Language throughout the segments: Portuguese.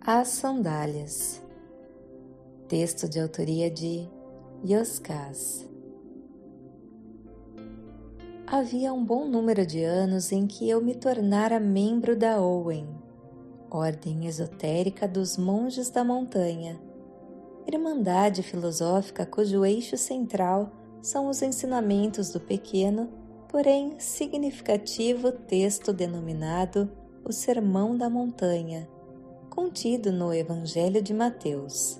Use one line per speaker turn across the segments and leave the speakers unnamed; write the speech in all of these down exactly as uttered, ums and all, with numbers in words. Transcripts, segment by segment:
As Sandálias. Texto de autoria de Yoskaz. Havia um bom número de anos em que eu me tornara membro da Owen, ordem esotérica dos monges da montanha, irmandade filosófica cujo eixo central são os ensinamentos do pequeno, porém significativo texto denominado o Sermão da Montanha, contido no Evangelho de Mateus.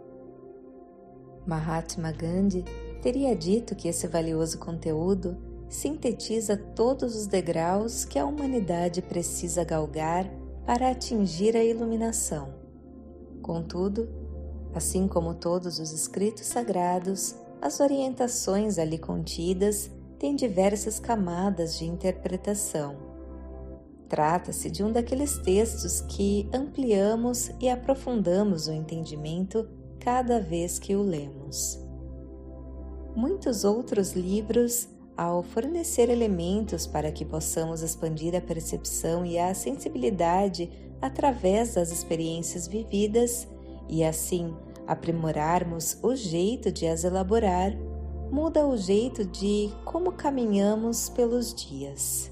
Mahatma Gandhi teria dito que esse valioso conteúdo sintetiza todos os degraus que a humanidade precisa galgar para atingir a iluminação. Contudo, assim como todos os escritos sagrados, as orientações ali contidas têm diversas camadas de interpretação. Trata-se de um daqueles textos que ampliamos e aprofundamos o entendimento cada vez que o lemos. Muitos outros livros, ao fornecer elementos para que possamos expandir a percepção e a sensibilidade através das experiências vividas e assim aprimorarmos o jeito de as elaborar, muda o jeito de como caminhamos pelos dias.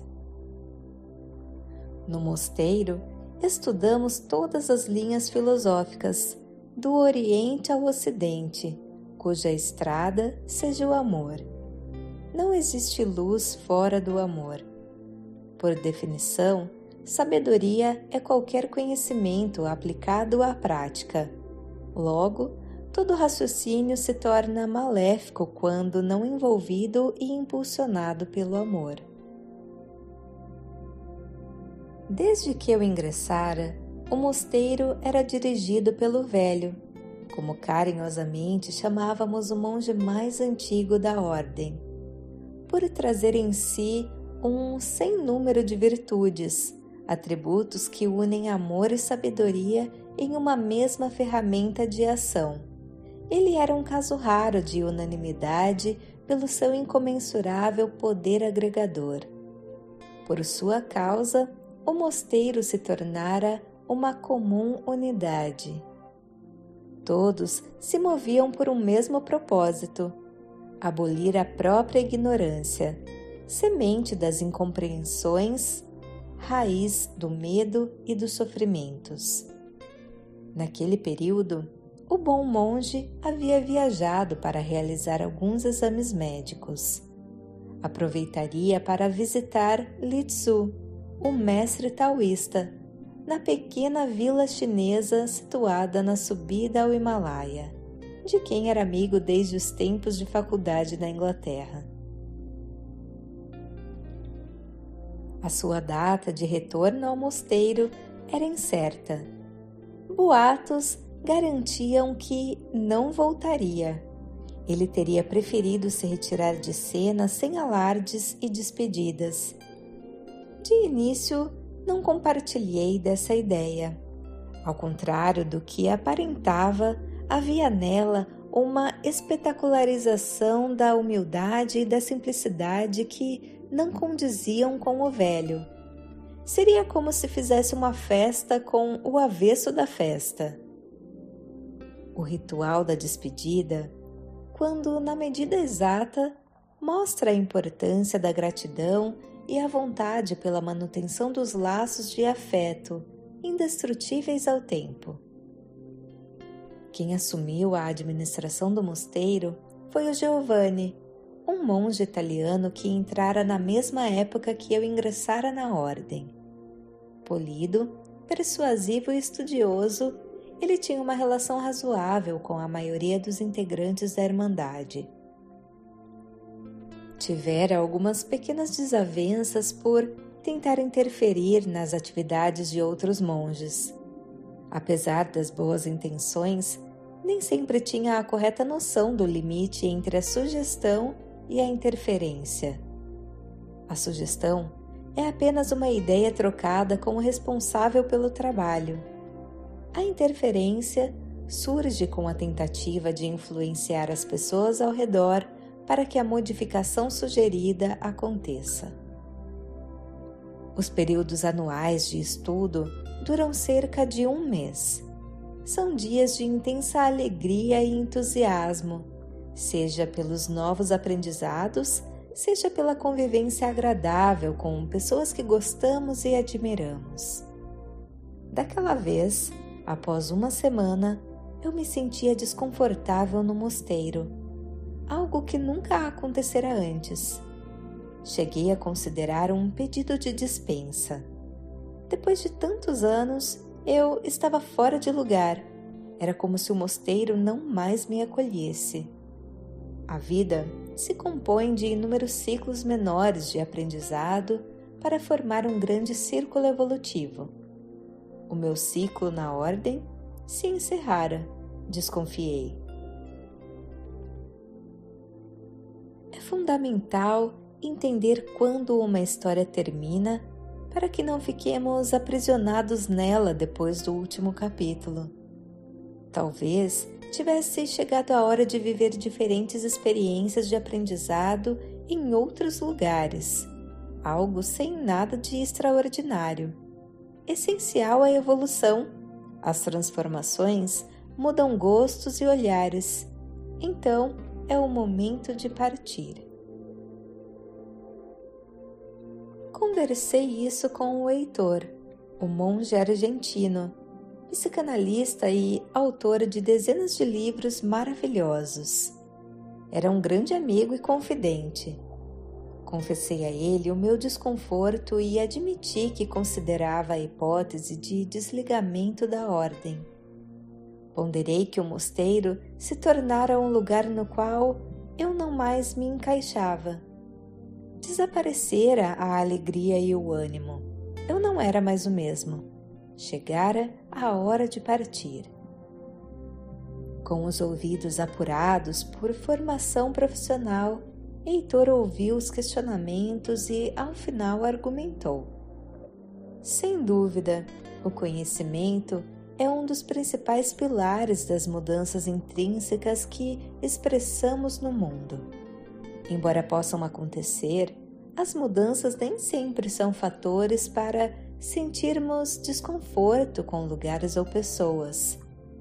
No mosteiro, estudamos todas as linhas filosóficas, do Oriente ao Ocidente, cuja estrada seja o amor. Não existe luz fora do amor. Por definição, sabedoria é qualquer conhecimento aplicado à prática. Logo, todo raciocínio se torna maléfico quando não envolvido e impulsionado pelo amor. Desde que eu ingressara, o mosteiro era dirigido pelo velho, como carinhosamente chamávamos o monge mais antigo da ordem, por trazer em si um sem número de virtudes, atributos que unem amor e sabedoria em uma mesma ferramenta de ação. Ele era um caso raro de unanimidade pelo seu incomensurável poder agregador. Por sua causa, o mosteiro se tornara uma comum unidade. Todos se moviam por um mesmo propósito: abolir a própria ignorância, semente das incompreensões, raiz do medo e dos sofrimentos. Naquele período, o bom monge havia viajado para realizar alguns exames médicos. Aproveitaria para visitar Li Tzu, o mestre taoísta, na pequena vila chinesa situada na subida ao Himalaia, de quem era amigo desde os tempos de faculdade na Inglaterra. A sua data de retorno ao mosteiro era incerta. Boatos garantiam que não voltaria. Ele teria preferido se retirar de cena sem alardes e despedidas. De início, não compartilhei dessa ideia. Ao contrário do que aparentava, havia nela uma espetacularização da humildade e da simplicidade que não condiziam com o velho. Seria como se fizesse uma festa com o avesso da festa. O ritual da despedida, quando na medida exata, mostra a importância da gratidão e a vontade pela manutenção dos laços de afeto, indestrutíveis ao tempo. Quem assumiu a administração do mosteiro foi o Giovanni, um monge italiano que entrara na mesma época que eu ingressara na ordem. Polido, persuasivo e estudioso, ele tinha uma relação razoável com a maioria dos integrantes da Irmandade. Tivera algumas pequenas desavenças por tentar interferir nas atividades de outros monges. Apesar das boas intenções, nem sempre tinha a correta noção do limite entre a sugestão e a interferência. A sugestão é apenas uma ideia trocada com o responsável pelo trabalho. A interferência surge com a tentativa de influenciar as pessoas ao redor para que a modificação sugerida aconteça. Os períodos anuais de estudo duram cerca de um mês são dias de intensa alegria e entusiasmo, seja pelos novos aprendizados, seja pela convivência agradável com pessoas que gostamos e admiramos. Daquela vez, após uma semana, eu me sentia desconfortável no mosteiro, algo que nunca acontecera antes. Cheguei a considerar um pedido de dispensa. Depois de tantos anos, eu estava fora de lugar. Era como se o mosteiro não mais me acolhesse. A vida se compõe de inúmeros ciclos menores de aprendizado para formar um grande círculo evolutivo. O meu ciclo na ordem se encerrara, desconfiei. É fundamental entender quando uma história termina para que não fiquemos aprisionados nela depois do último capítulo. Talvez tivesse chegado a hora de viver diferentes experiências de aprendizado em outros lugares, algo sem nada de extraordinário. Essencial à evolução, as transformações mudam gostos e olhares, então é o momento de partir. Conversei isso com o Heitor, o monge argentino, psicanalista e autor de dezenas de livros maravilhosos. Era um grande amigo e confidente. Confessei a ele o meu desconforto e admiti que considerava a hipótese de desligamento da ordem. Ponderei que o mosteiro se tornara um lugar no qual eu não mais me encaixava. Desaparecera a alegria e o ânimo. Eu não era mais o mesmo. Chegara a hora de partir. Com os ouvidos apurados por formação profissional, Heitor ouviu os questionamentos e, ao final, argumentou. Sem dúvida, o conhecimento é um dos principais pilares das mudanças intrínsecas que expressamos no mundo. Embora possam acontecer, as mudanças nem sempre são fatores para sentirmos desconforto com lugares ou pessoas.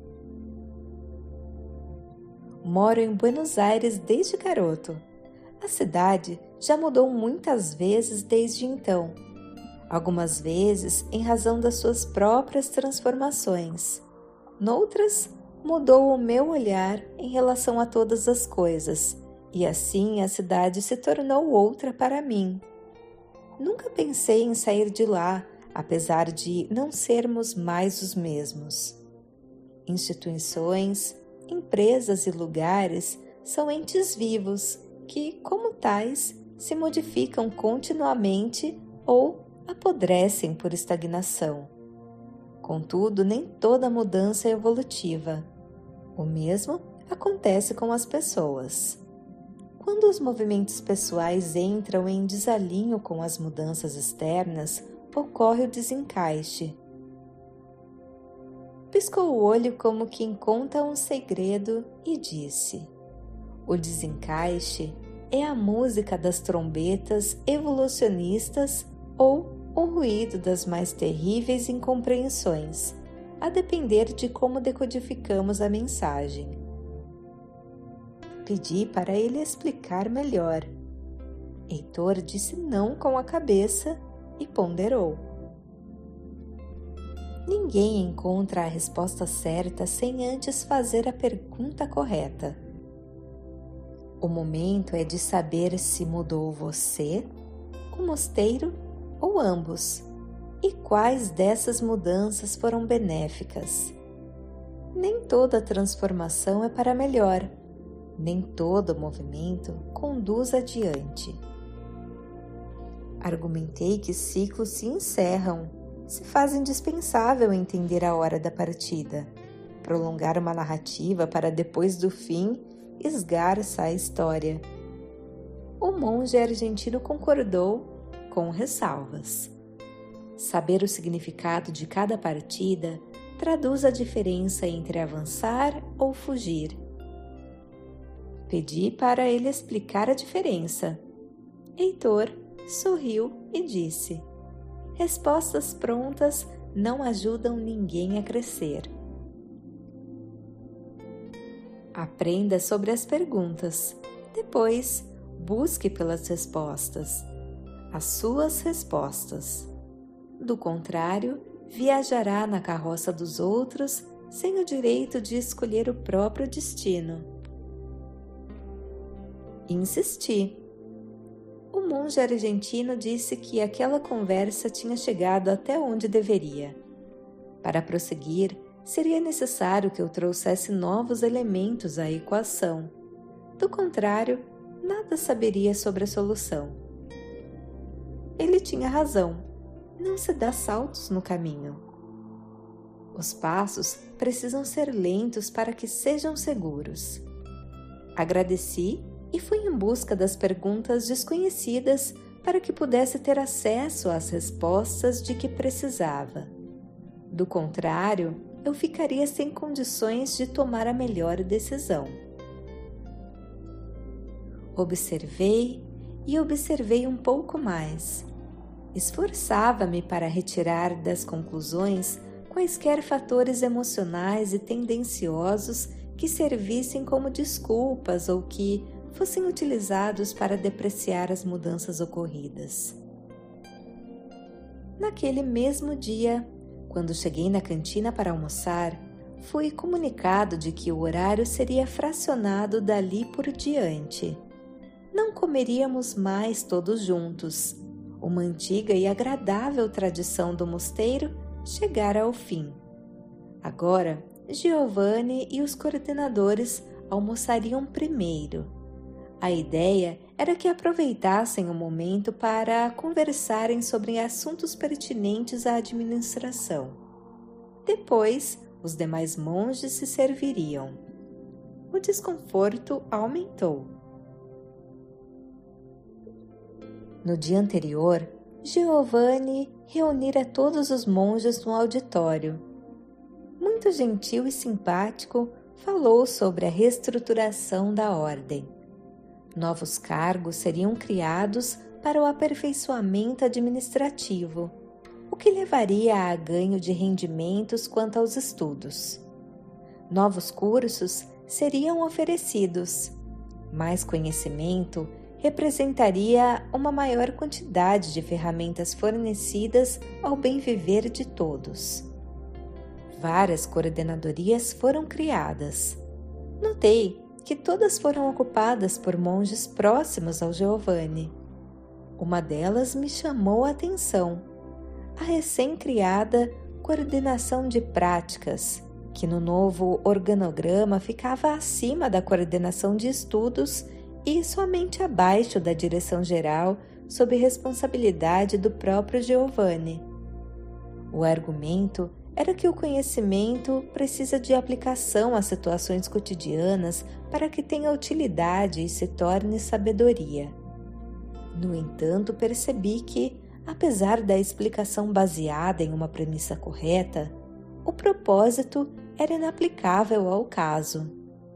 Moro em Buenos Aires desde garoto. A cidade já mudou muitas vezes desde então, algumas vezes em razão das suas próprias transformações. Noutras, mudou o meu olhar em relação a todas as coisas, e assim a cidade se tornou outra para mim. Nunca pensei em sair de lá, apesar de não sermos mais os mesmos. Instituições, empresas e lugares são entes vivos que, como tais, se modificam continuamente ou apodrecem por estagnação. Contudo, nem toda mudança é evolutiva. O mesmo acontece com as pessoas. Quando os movimentos pessoais entram em desalinho com as mudanças externas, ocorre o desencaixe. Piscou o olho como quem conta um segredo e disse: o desencaixe é a música das trombetas evolucionistas ou o ruído das mais terríveis incompreensões, a depender de como decodificamos a mensagem. Pedi para ele explicar melhor. Heitor disse não com a cabeça e ponderou. Ninguém encontra a resposta certa sem antes fazer a pergunta correta. O momento é de saber se mudou você, o mosteiro ou ambos, e quais dessas mudanças foram benéficas. Nem toda transformação é para melhor, nem todo movimento conduz adiante. Argumentei que ciclos se encerram, se faz indispensável entender a hora da partida. Prolongar uma narrativa para depois do fim esgarça a história. O monge argentino concordou, com ressalvas. Saber o significado de cada partida traduz a diferença entre avançar ou fugir. Pedi para ele explicar a diferença. Heitor sorriu e disse: respostas prontas não ajudam ninguém a crescer. Aprenda sobre as perguntas. Depois, busque pelas respostas, as suas respostas. Do contrário, viajará na carroça dos outros sem o direito de escolher o próprio destino. Insisti. O monge argentino disse que aquela conversa tinha chegado até onde deveria. Para prosseguir, seria necessário que eu trouxesse novos elementos à equação. Do contrário, nada saberia sobre a solução. Ele tinha razão. Não se dá saltos no caminho. Os passos precisam ser lentos para que sejam seguros. Agradeci e fui em busca das perguntas desconhecidas para que pudesse ter acesso às respostas de que precisava. Do contrário, eu ficaria sem condições de tomar a melhor decisão. Observei e observei um pouco mais. Esforçava-me para retirar das conclusões quaisquer fatores emocionais e tendenciosos que servissem como desculpas ou que fossem utilizados para depreciar as mudanças ocorridas. Naquele mesmo dia, quando cheguei na cantina para almoçar, fui comunicado de que o horário seria fracionado dali por diante. Não comeríamos mais todos juntos. Uma antiga e agradável tradição do mosteiro chegara ao fim. Agora, Giovanni e os coordenadores almoçariam primeiro. A ideia era que aproveitassem o momento para conversarem sobre assuntos pertinentes à administração. Depois, os demais monges se serviriam. O desconforto aumentou. No dia anterior, Giovanni reunira todos os monges no auditório. Muito gentil e simpático, falou sobre a reestruturação da ordem. Novos cargos seriam criados para o aperfeiçoamento administrativo, o que levaria a ganho de rendimentos quanto aos estudos. Novos cursos seriam oferecidos. Mais conhecimento representaria uma maior quantidade de ferramentas fornecidas ao bem viver de todos. Várias coordenadorias foram criadas. Notei que todas foram ocupadas por monges próximos ao Giovanni. Uma delas me chamou a atenção, a recém-criada coordenação de práticas, que no novo organograma ficava acima da coordenação de estudos e somente abaixo da direção geral, sob responsabilidade do próprio Giovanni. O argumento era que o conhecimento precisa de aplicação às situações cotidianas para que tenha utilidade e se torne sabedoria. No entanto, percebi que, apesar da explicação baseada em uma premissa correta, o propósito era inaplicável ao caso.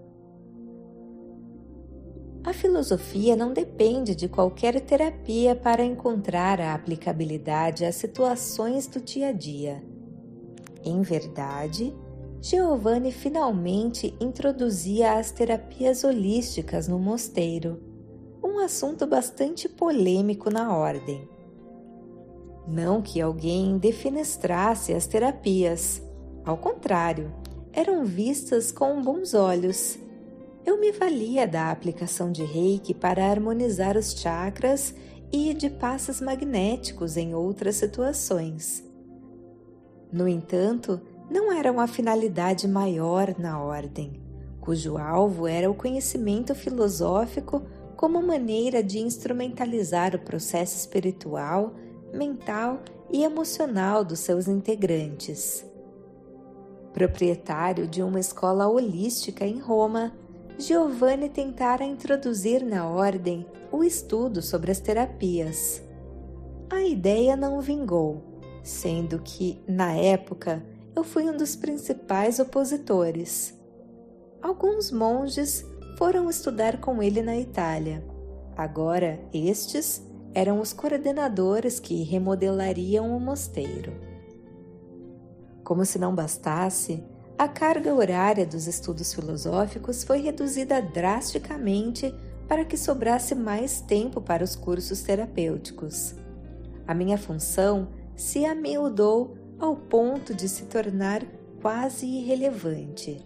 A filosofia não depende de qualquer terapia para encontrar a aplicabilidade às situações do dia a dia. Em verdade, Giovanni finalmente introduzia as terapias holísticas no mosteiro, um assunto bastante polêmico na ordem. Não que alguém defenestrasse as terapias, ao contrário, eram vistas com bons olhos. Eu me valia da aplicação de Reiki para harmonizar os chakras e de passes magnéticos em outras situações. No entanto, não era uma finalidade maior na ordem, cujo alvo era o conhecimento filosófico como maneira de instrumentalizar o processo espiritual, mental e emocional dos seus integrantes. Proprietário de uma escola holística em Roma, Giovanni tentara introduzir na ordem o estudo sobre as terapias. A ideia não vingou, sendo que, na época, eu fui um dos principais opositores. Alguns monges foram estudar com ele na Itália. Agora, estes eram os coordenadores que remodelariam o mosteiro. Como se não bastasse, A carga horária dos estudos filosóficos foi reduzida drasticamente para que sobrasse mais tempo para os cursos terapêuticos. A minha função se amiudou ao ponto de se tornar quase irrelevante.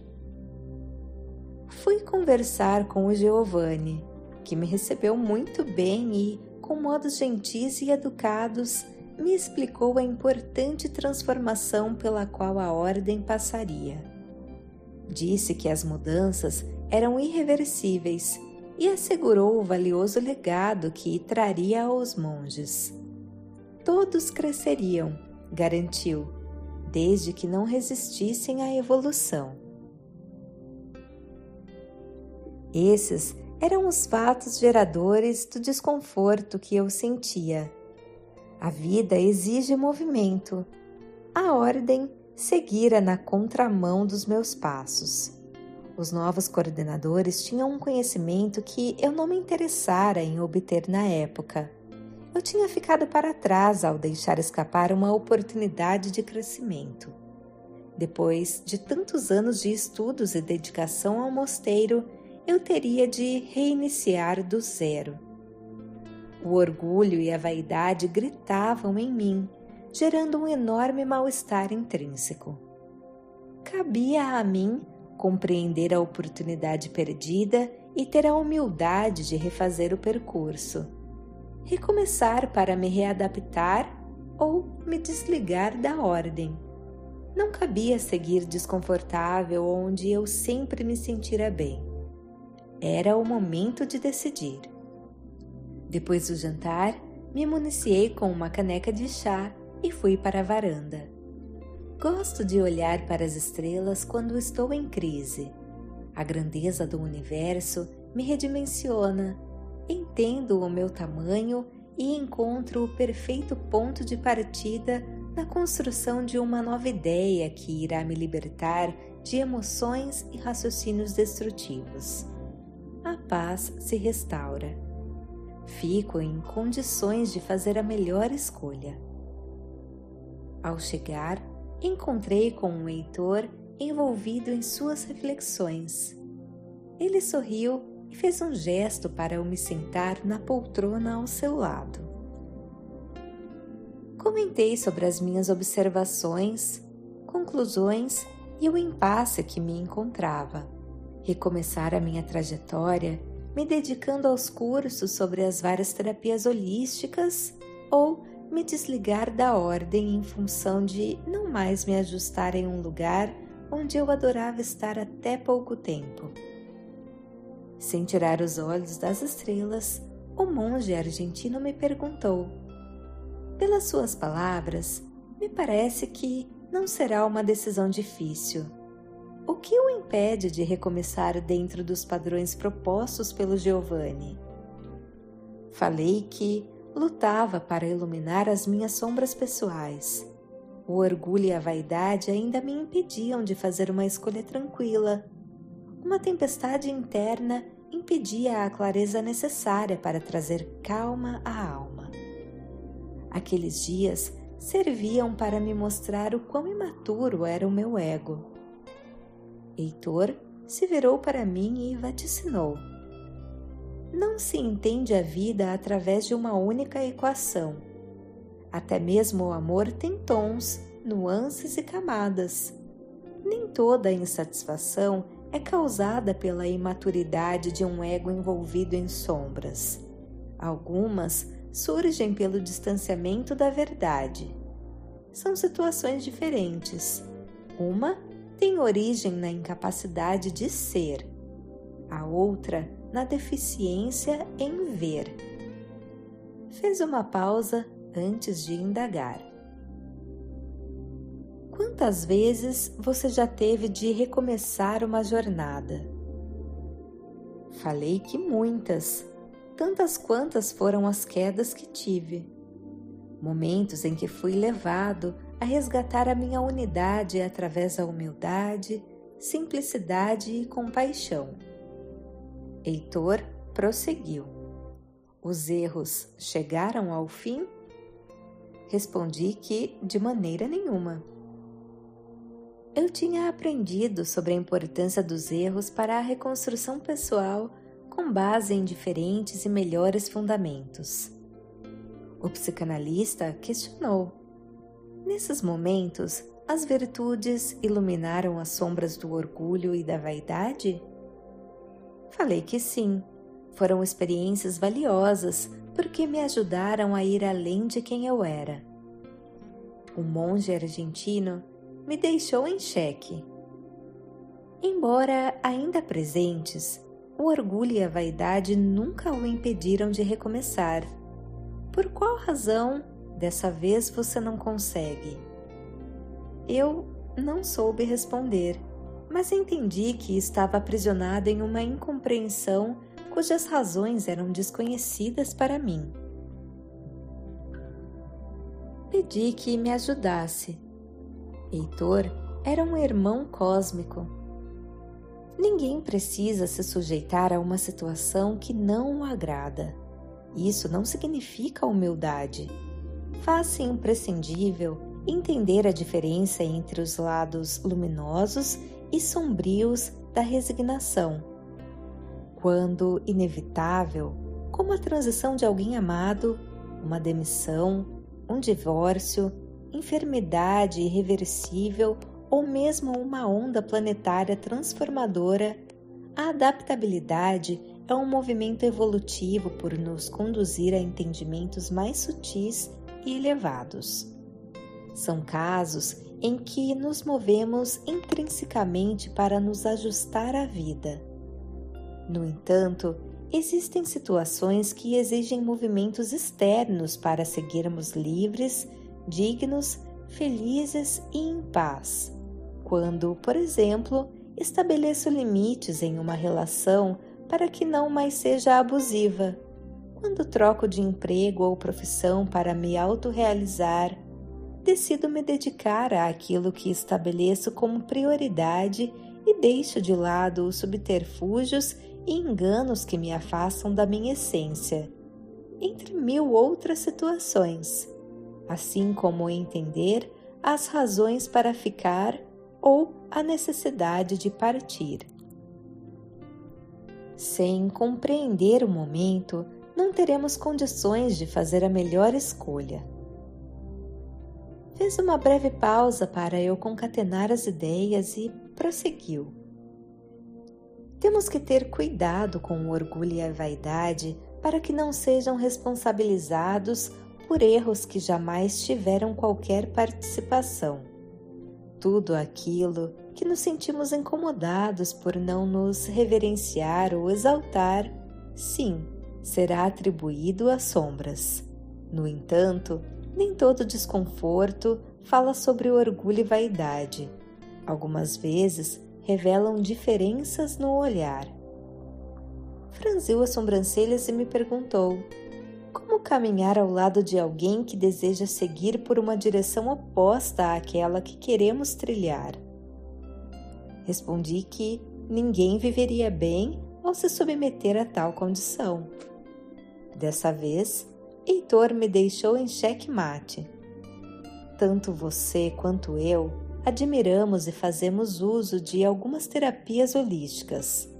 Fui conversar com o Giovanni, que me recebeu muito bem e, com modos gentis e educados, me explicou a importante transformação pela qual a ordem passaria. Disse que as mudanças eram irreversíveis e assegurou o valioso legado que traria aos monges. Todos cresceriam, garantiu, desde que não resistissem à evolução. Esses eram os fatos geradores do desconforto que eu sentia. A vida exige movimento. A ordem seguira na contramão dos meus passos. Os novos coordenadores tinham um conhecimento que eu não me interessara em obter na época. Eu tinha ficado para trás ao deixar escapar uma oportunidade de crescimento. Depois de tantos anos de estudos e dedicação ao mosteiro, eu teria de reiniciar do zero. O orgulho e a vaidade gritavam em mim, gerando um enorme mal-estar intrínseco. Cabia a mim compreender a oportunidade perdida e ter a humildade de refazer o percurso. Recomeçar para me readaptar ou me desligar da ordem. Não cabia seguir desconfortável onde eu sempre me sentira bem. Era o momento de decidir. Depois do jantar, me municiei com uma caneca de chá e fui para a varanda. Gosto de olhar para as estrelas quando estou em crise. A grandeza do universo me redimensiona. Entendo o meu tamanho e encontro o perfeito ponto de partida na construção de uma nova ideia que irá me libertar de emoções e raciocínios destrutivos. A paz se restaura. Fico em condições de fazer a melhor escolha. Ao chegar, encontrei com um Heitor envolvido em suas reflexões. Ele sorriu e fez um gesto para eu me sentar na poltrona ao seu lado. Comentei sobre as minhas observações, conclusões e o impasse que me encontrava. Recomeçar a minha trajetória me dedicando aos cursos sobre as várias terapias holísticas ou me desligar da ordem em função de não mais me ajustar em um lugar onde eu adorava estar até pouco tempo. Sem tirar os olhos das estrelas, o monge argentino me perguntou: pelas suas palavras, me parece que não será uma decisão difícil. O que o impede de recomeçar dentro dos padrões propostos pelo Giovanni? Falei que lutava para iluminar as minhas sombras pessoais. O orgulho e a vaidade ainda me impediam de fazer uma escolha tranquila. Uma tempestade interna impedia a clareza necessária para trazer calma à alma. Aqueles dias serviam para me mostrar o quão imaturo era o meu ego. Heitor se virou para mim e vaticinou: não se entende a vida através de uma única equação. Até mesmo o amor tem tons, nuances e camadas. Nem toda a insatisfação é causada pela imaturidade de um ego envolvido em sombras. Algumas surgem pelo distanciamento da verdade. São situações diferentes. Uma tem origem na incapacidade de ser, a outra na deficiência em ver. Fez uma pausa antes de indagar. Quantas vezes você já teve de recomeçar uma jornada? Falei que muitas, tantas quantas foram as quedas que tive. Momentos em que fui levado a resgatar a minha unidade através da humildade, simplicidade e compaixão. Heitor prosseguiu: os erros chegaram ao fim? Respondi que de maneira nenhuma. Eu tinha aprendido sobre a importância dos erros para a reconstrução pessoal com base em diferentes e melhores fundamentos. O psicanalista questionou: nesses momentos, as virtudes iluminaram as sombras do orgulho e da vaidade? Falei que sim, foram experiências valiosas porque me ajudaram a ir além de quem eu era. O monge argentino me deixou em xeque. Embora ainda presentes, o orgulho e a vaidade nunca o impediram de recomeçar. Por qual razão dessa vez você não consegue? Eu não soube responder, mas entendi que estava aprisionado em uma incompreensão cujas razões eram desconhecidas para mim. Pedi que me ajudasse. Heitor era um irmão cósmico. Ninguém precisa se sujeitar a uma situação que não o agrada. Isso não significa humildade. Faz-se imprescindível entender a diferença entre os lados luminosos e sombrios da resignação. Quando inevitável, como a transição de alguém amado, uma demissão, um divórcio, enfermidade irreversível ou mesmo uma onda planetária transformadora, a adaptabilidade é um movimento evolutivo por nos conduzir a entendimentos mais sutis e elevados. São casos em que nos movemos intrinsecamente para nos ajustar à vida. No entanto, existem situações que exigem movimentos externos para seguirmos livres, dignos, felizes e em paz. Quando, por exemplo, estabeleço limites em uma relação para que não mais seja abusiva. Quando troco de emprego ou profissão para me autorrealizar, decido me dedicar àquilo que estabeleço como prioridade e deixo de lado os subterfúgios e enganos que me afastam da minha essência, entre mil outras situações, assim como entender as razões para ficar ou a necessidade de partir. Sem compreender o momento, não teremos condições de fazer a melhor escolha. Fez uma breve pausa para eu concatenar as ideias e prosseguiu. Temos que ter cuidado com o orgulho e a vaidade para que não sejam responsabilizados por erros que jamais tiveram qualquer participação. Tudo aquilo que nos sentimos incomodados por não nos reverenciar ou exaltar, sim, será atribuído às sombras. No entanto, nem todo desconforto fala sobre orgulho e vaidade. Algumas vezes revelam diferenças no olhar. Franziu as sobrancelhas e me perguntou: como caminhar ao lado de alguém que deseja seguir por uma direção oposta àquela que queremos trilhar? Respondi que ninguém viveria bem ao se submeter a tal condição. Dessa vez, Heitor me deixou em xeque-mate. Tanto você quanto eu admiramos e fazemos uso de algumas terapias holísticas.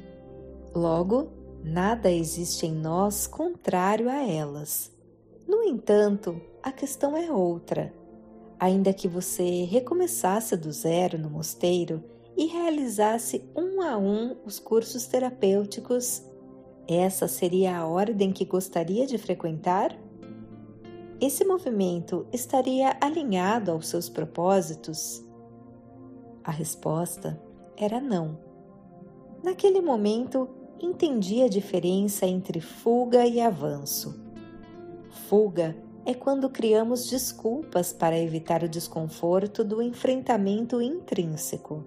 Logo, nada existe em nós contrário a elas. No entanto, a questão é outra. Ainda que você recomeçasse do zero no mosteiro e realizasse um a um os cursos terapêuticos, essa seria a ordem que gostaria de frequentar? Esse movimento estaria alinhado aos seus propósitos? A resposta era não. Naquele momento, entendi a diferença entre fuga e avanço. Fuga é quando criamos desculpas para evitar o desconforto do enfrentamento intrínseco.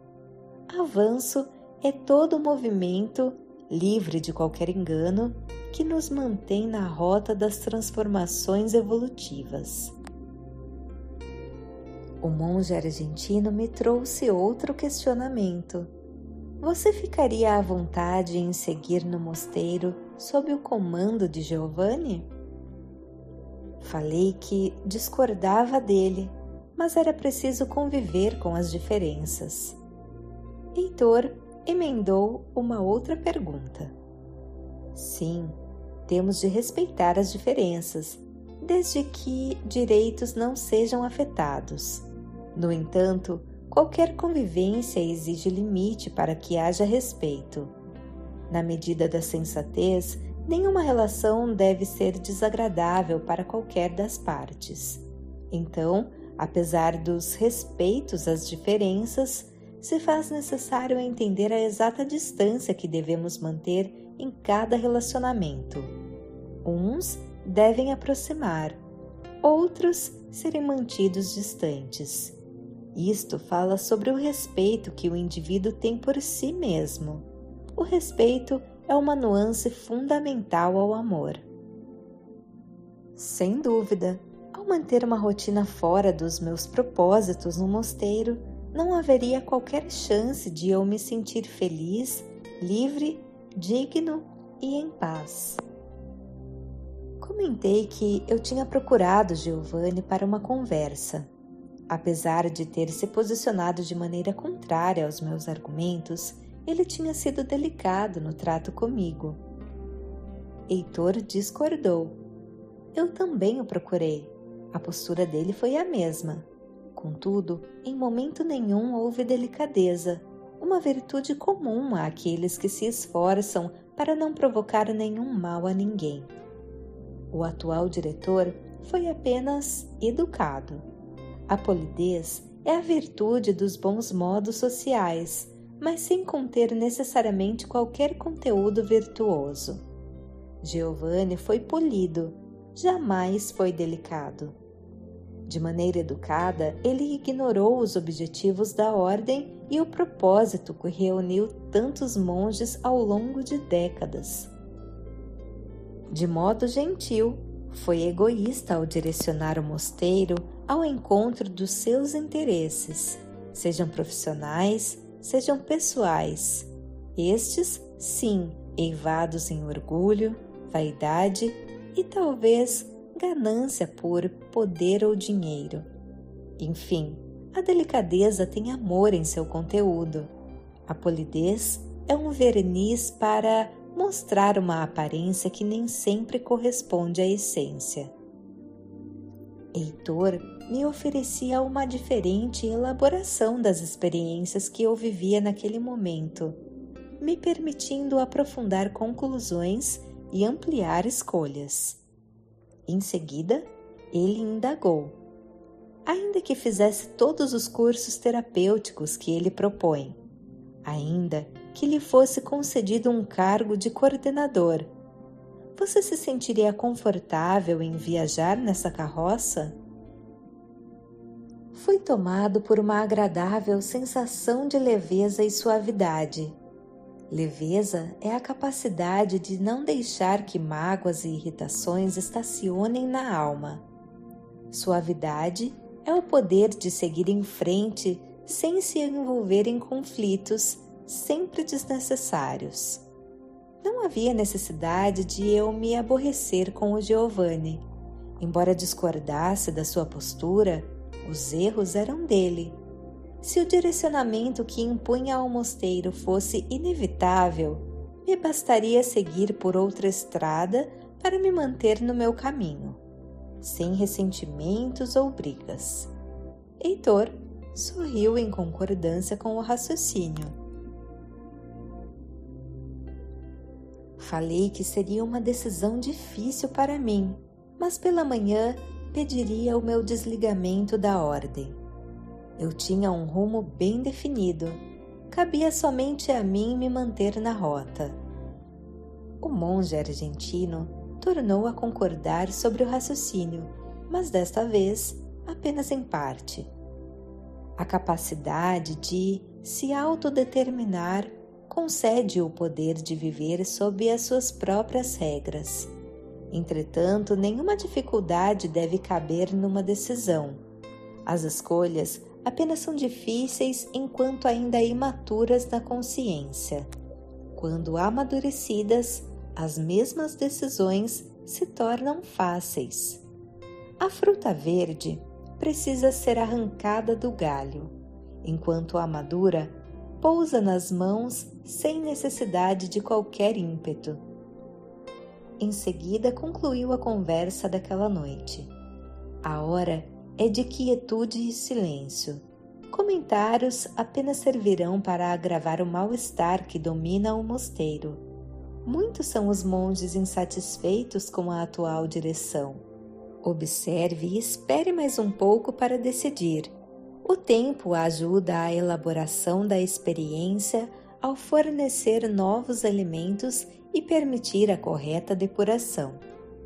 Avanço é todo movimento, livre de qualquer engano, que nos mantém na rota das transformações evolutivas. O monge argentino me trouxe outro questionamento. Você ficaria à vontade em seguir no mosteiro sob o comando de Giovanni? Falei que discordava dele, mas era preciso conviver com as diferenças. Heitor emendou uma outra pergunta. Sim, temos de respeitar as diferenças, desde que direitos não sejam afetados. No entanto, qualquer convivência exige limite para que haja respeito. Na medida da sensatez, nenhuma relação deve ser desagradável para qualquer das partes. Então, apesar dos respeitos às diferenças, se faz necessário entender a exata distância que devemos manter em cada relacionamento. Uns devem aproximar, outros serem mantidos distantes. Isto fala sobre o respeito que o indivíduo tem por si mesmo. O respeito é uma nuance fundamental ao amor. Sem dúvida, ao manter uma rotina fora dos meus propósitos no mosteiro, não haveria qualquer chance de eu me sentir feliz, livre, digno e em paz. Comentei que eu tinha procurado Giovanni para uma conversa. Apesar de ter se posicionado de maneira contrária aos meus argumentos, ele tinha sido delicado no trato comigo. Heitor discordou. Eu também o procurei. A postura dele foi a mesma. Contudo, em momento nenhum houve delicadeza, uma virtude comum àqueles que se esforçam para não provocar nenhum mal a ninguém. O atual diretor foi apenas educado. A polidez é a virtude dos bons modos sociais, mas sem conter necessariamente qualquer conteúdo virtuoso. Giovanni foi polido, jamais foi delicado. De maneira educada, ele ignorou os objetivos da ordem e o propósito que reuniu tantos monges ao longo de décadas. De modo gentil, foi egoísta ao direcionar o mosteiro ao encontro dos seus interesses, sejam profissionais, sejam pessoais. Estes, sim, eivados em orgulho, vaidade e talvez ganância por poder ou dinheiro. Enfim, a delicadeza tem amor em seu conteúdo. A polidez é um verniz para mostrar uma aparência que nem sempre corresponde à essência. Heitor me oferecia uma diferente elaboração das experiências que eu vivia naquele momento, me permitindo aprofundar conclusões e ampliar escolhas. Em seguida, ele indagou. Ainda que fizesse todos os cursos terapêuticos que ele propõe, ainda que lhe fosse concedido um cargo de coordenador, você se sentiria confortável em viajar nessa carroça? Fui tomado por uma agradável sensação de leveza e suavidade. Leveza é a capacidade de não deixar que mágoas e irritações estacionem na alma. Suavidade é o poder de seguir em frente sem se envolver em conflitos sempre desnecessários. Não havia necessidade de eu me aborrecer com o Giovanni. Embora discordasse da sua postura, os erros eram dele. Se o direcionamento que impunha ao mosteiro fosse inevitável, me bastaria seguir por outra estrada para me manter no meu caminho, sem ressentimentos ou brigas. Heitor sorriu em concordância com o raciocínio. Falei que seria uma decisão difícil para mim, mas pela manhã pediria o meu desligamento da ordem. Eu tinha um rumo bem definido, cabia somente a mim me manter na rota. O monge argentino tornou a concordar sobre o raciocínio, mas desta vez apenas em parte. A capacidade de se autodeterminar concede o poder de viver sob as suas próprias regras. Entretanto, nenhuma dificuldade deve caber numa decisão. As escolhas apenas são difíceis enquanto ainda imaturas na consciência. Quando amadurecidas, as mesmas decisões se tornam fáceis. A fruta verde precisa ser arrancada do galho, enquanto a madura pousa nas mãos sem necessidade de qualquer ímpeto. Em seguida, concluiu a conversa daquela noite. A hora é de quietude e silêncio. Comentários apenas servirão para agravar o mal-estar que domina o mosteiro. Muitos são os monges insatisfeitos com a atual direção. Observe e espere mais um pouco para decidir. O tempo ajuda à elaboração da experiência ao fornecer novos elementos e permitir a correta depuração.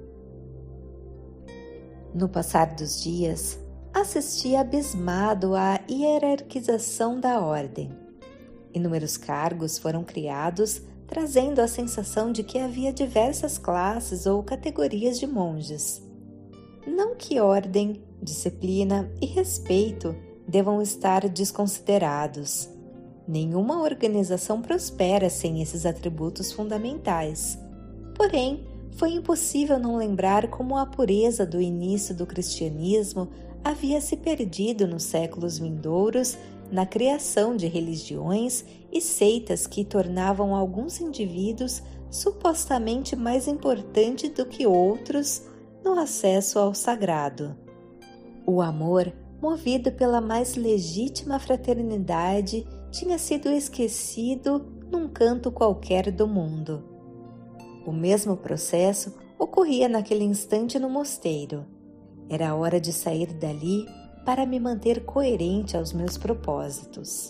No passar dos dias, assisti abismado à hierarquização da ordem. Inúmeros cargos foram criados, trazendo a sensação de que havia diversas classes ou categorias de monges. Não que ordem, disciplina e respeito devam estar desconsiderados. Nenhuma organização prospera sem esses atributos fundamentais. Porém, foi impossível não lembrar como a pureza do início do cristianismo havia se perdido nos séculos vindouros na criação de religiões e seitas que tornavam alguns indivíduos supostamente mais importantes do que outros no acesso ao sagrado. O amor, movido pela mais legítima fraternidade, tinha sido esquecido num canto qualquer do mundo. O mesmo processo ocorria naquele instante no mosteiro. Era hora de sair dali para me manter coerente aos meus propósitos.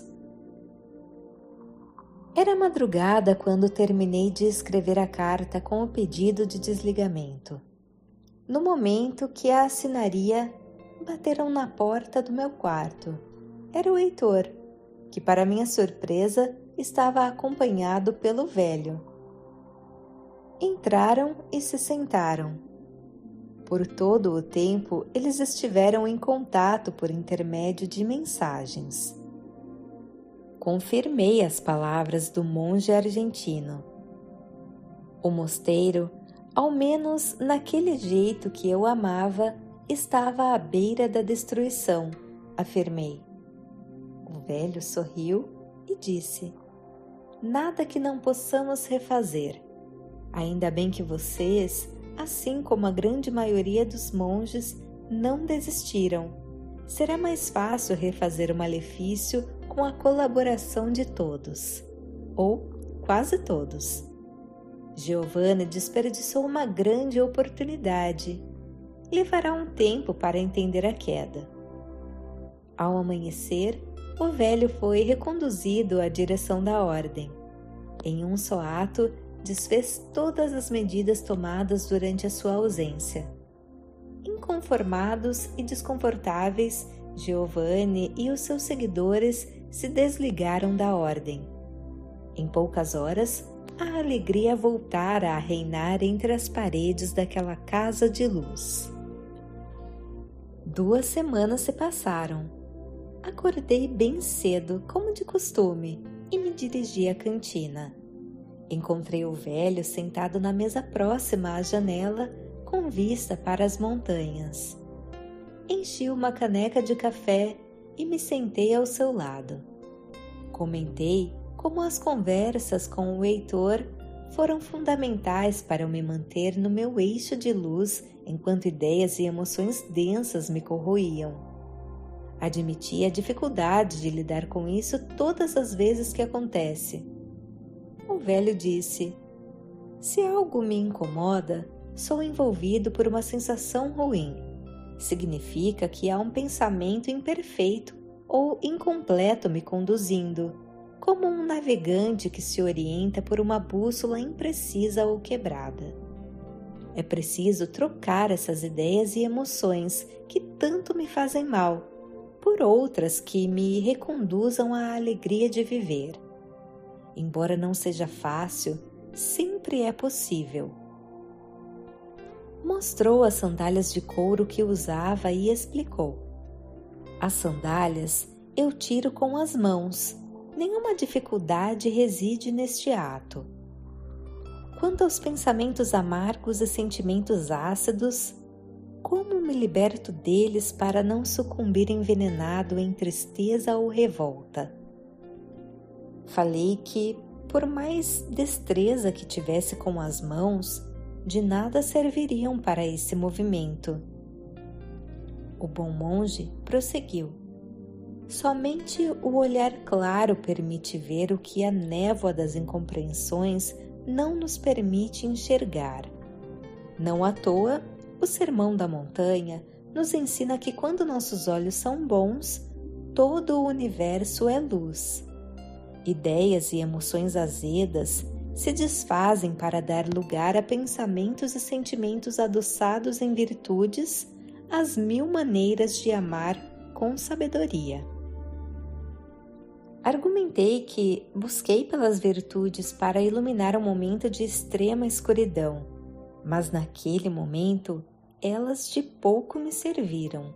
Era madrugada quando terminei de escrever a carta com o pedido de desligamento. No momento que a assinaria, bateram na porta do meu quarto. Era o Heitor, que, para minha surpresa, estava acompanhado pelo velho. Entraram e se sentaram. Por todo o tempo, eles estiveram em contato por intermédio de mensagens. Confirmei as palavras do monge argentino. O mosteiro, ao menos naquele jeito que eu amava, estava à beira da destruição, afirmei. O velho sorriu e disse: nada que não possamos refazer. Ainda bem que vocês, assim como a grande maioria dos monges, não desistiram. Será mais fácil refazer o malefício com a colaboração de todos, ou quase todos. Giovanni desperdiçou uma grande oportunidade. Levará um tempo para entender a queda. Ao amanhecer, o velho foi reconduzido à direção da ordem. Em um só ato, desfez todas as medidas tomadas durante a sua ausência. Inconformados e desconfortáveis, Giovanni e os seus seguidores se desligaram da ordem. Em poucas horas, a alegria voltara a reinar entre as paredes daquela casa de luz. Duas semanas se passaram. Acordei bem cedo, como de costume, e me dirigi à cantina. Encontrei o velho sentado na mesa próxima à janela, com vista para as montanhas. Enchi uma caneca de café e me sentei ao seu lado. Comentei como as conversas com o Heitor foram fundamentais para eu me manter no meu eixo de luz enquanto ideias e emoções densas me corroíam. Admiti a dificuldade de lidar com isso todas as vezes que acontece. O velho disse: se algo me incomoda, sou envolvido por uma sensação ruim. Significa que há um pensamento imperfeito ou incompleto me conduzindo, como um navegante que se orienta por uma bússola imprecisa ou quebrada. É preciso trocar essas ideias e emoções que tanto me fazem mal, por outras que me reconduzam à alegria de viver. Embora não seja fácil, sempre é possível. Mostrou as sandálias de couro que usava e explicou: as sandálias eu tiro com as mãos, nenhuma dificuldade reside neste ato. Quanto aos pensamentos amargos e sentimentos ácidos, Como me liberto deles para não sucumbir envenenado em tristeza ou revolta? Falei que, por mais destreza que tivesse com as mãos, de nada serviriam para esse movimento. O bom monge prosseguiu. Somente o olhar claro permite ver o que a névoa das incompreensões não nos permite enxergar. Não à toa, o Sermão da Montanha nos ensina que quando nossos olhos são bons, todo o universo é luz. Ideias e emoções azedas se desfazem para dar lugar a pensamentos e sentimentos adoçados em virtudes, as mil maneiras de amar com sabedoria. Argumentei que busquei pelas virtudes para iluminar um momento de extrema escuridão, mas naquele momento elas de pouco me serviram.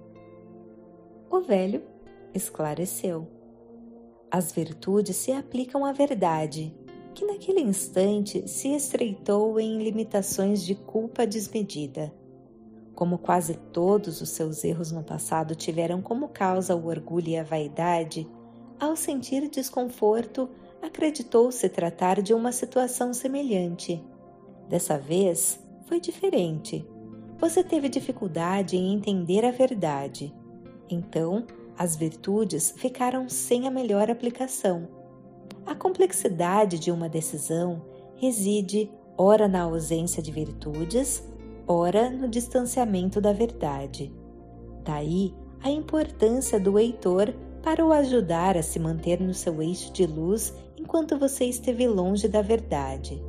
O velho esclareceu. As virtudes se aplicam à verdade, que naquele instante se estreitou em limitações de culpa desmedida. Como quase todos os seus erros no passado tiveram como causa o orgulho e a vaidade, ao sentir desconforto, acreditou se tratar de uma situação semelhante. Dessa vez, foi diferente. Você teve dificuldade em entender a verdade. Então, as virtudes ficaram sem a melhor aplicação. A complexidade de uma decisão reside ora na ausência de virtudes, ora no distanciamento da verdade. Daí a importância do heitor para o ajudar a se manter no seu eixo de luz enquanto você esteve longe da verdade.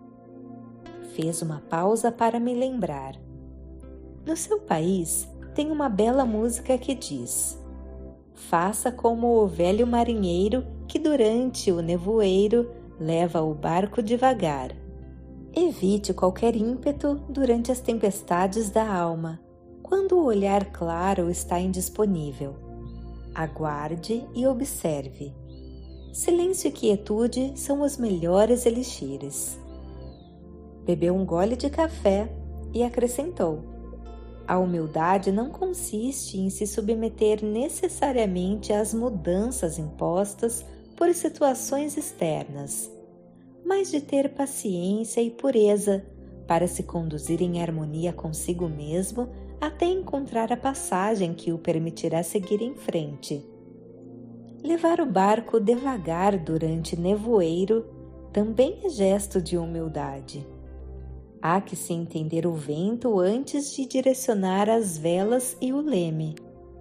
Fez uma pausa para me lembrar. No seu país tem uma bela música que diz: faça como o velho marinheiro que durante o nevoeiro leva o barco devagar. Evite qualquer ímpeto durante as tempestades da alma, quando o olhar claro está indisponível. Aguarde e observe. Silêncio e quietude são os melhores elixires. Bebeu um gole de café e acrescentou: a humildade não consiste em se submeter necessariamente às mudanças impostas por situações externas, mas de ter paciência e pureza para se conduzir em harmonia consigo mesmo até encontrar a passagem que o permitirá seguir em frente. Levar o barco devagar durante nevoeiro também é gesto de humildade. Há que se entender o vento antes de direcionar as velas e o leme.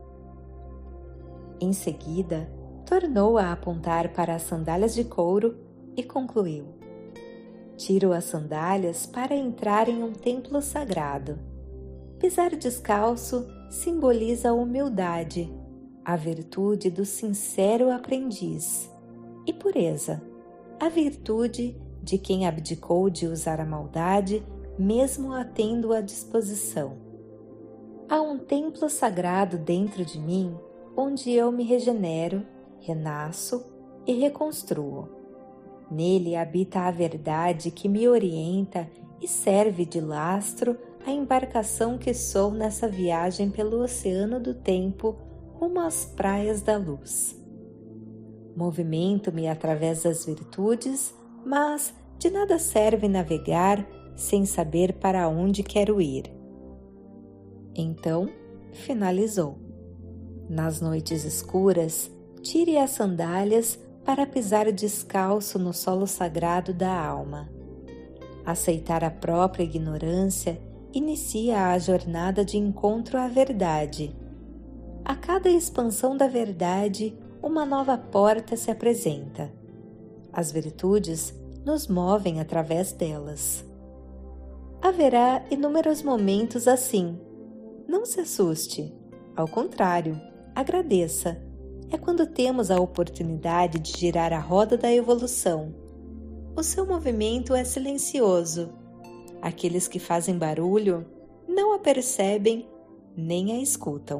Em seguida, tornou a apontar para as sandálias de couro e concluiu: tiro as sandálias para entrar em um templo sagrado. Pisar descalço simboliza a humildade, a virtude do sincero aprendiz, e pureza, a virtude de quem abdicou de usar a maldade, mesmo a tendo à disposição. Há um templo sagrado dentro de mim, onde eu me regenero, renasço e reconstruo. Nele habita a verdade que me orienta e serve de lastro à embarcação que sou nessa viagem pelo oceano do tempo rumo às praias da luz. Movimento-me através das virtudes, mas de nada serve navegar sem saber para onde quero ir. Então, finalizou. Nas noites escuras, tire as sandálias para pisar descalço no solo sagrado da alma. Aceitar a própria ignorância inicia a jornada de encontro à verdade. A cada expansão da verdade, uma nova porta se apresenta. As virtudes nos movem através delas. Haverá inúmeros momentos assim. Não se assuste. Ao contrário, agradeça. É quando temos a oportunidade de girar a roda da evolução. O seu movimento é silencioso. Aqueles que fazem barulho não a percebem nem a escutam.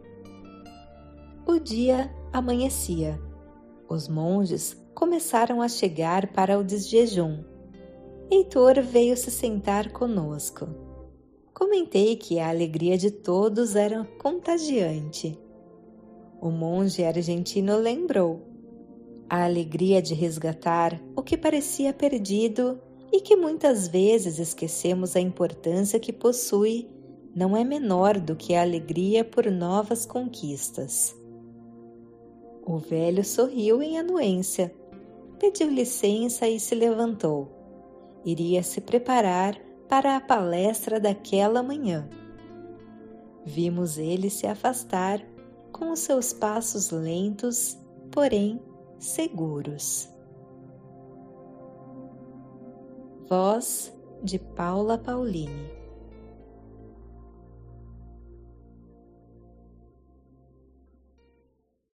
O dia amanhecia. Os monges começaram a chegar para o desjejum. Heitor veio se sentar conosco. Comentei que a alegria de todos era contagiante. O monge argentino lembrou: a alegria de resgatar o que parecia perdido e que muitas vezes esquecemos a importância que possui não é menor do que a alegria por novas conquistas. O velho sorriu em anuência, pediu licença e se levantou. Iria se preparar para a palestra daquela manhã. Vimos ele se afastar com os seus passos lentos, porém seguros. Voz de Paula Paulini.